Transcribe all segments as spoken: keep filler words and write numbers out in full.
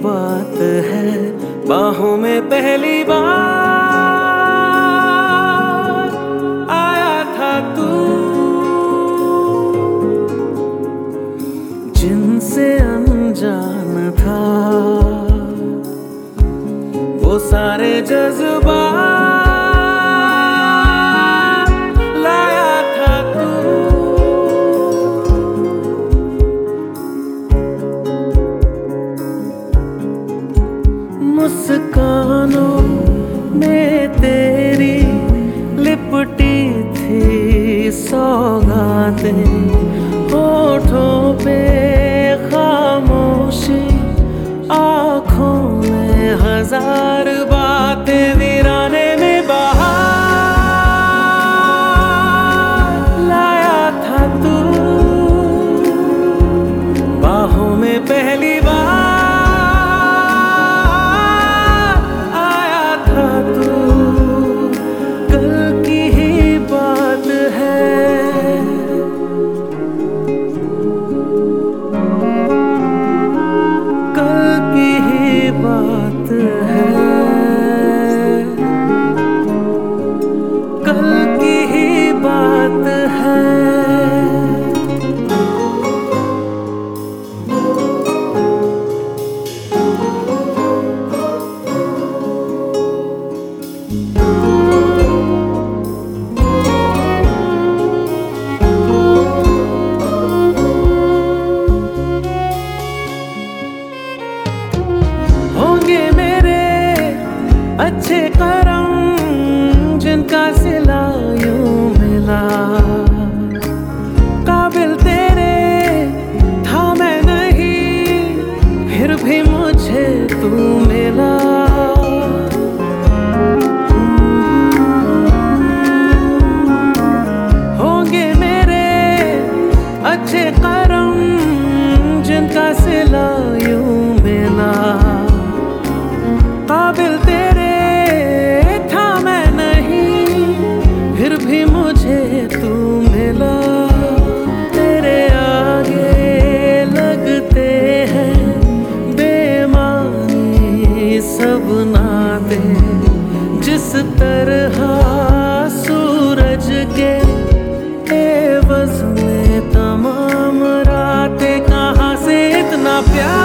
बात है, बाहों में पहली बार आया था तू, जिनसे अनजान था वो सारे जज्बात लाया था तू। मुस्कानों में तेरी लिपटी थी सौगातें, होठों पे खामोशी, आँखों में हजार बातें, वीराने में बहार लाया था तू, बाहों में पहली बार आया था तू। कल की ही बात है, कल की ही बात है, कल की ही बात है। होंगे मेरे अच्छे करम जिनका सिला यूं मिला, काबिल तेरे था मैं नहीं, फिर भी मुझे तू मिला। होंगे मेरे अच्छे करम जिनका सिला यूं मिला, काबिल तेरे था मैं नहीं, फिर भी मुझे तू मिला। तेरे आगे लगते हैं बेमानी सब नाते, जिस तरह सूरज के एवज में तमाम रातें, कहाँ से इतना प्यार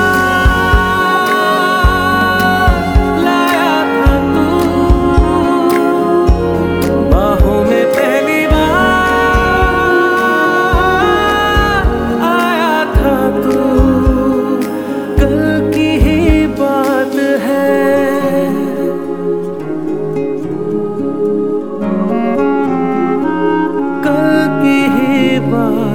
बात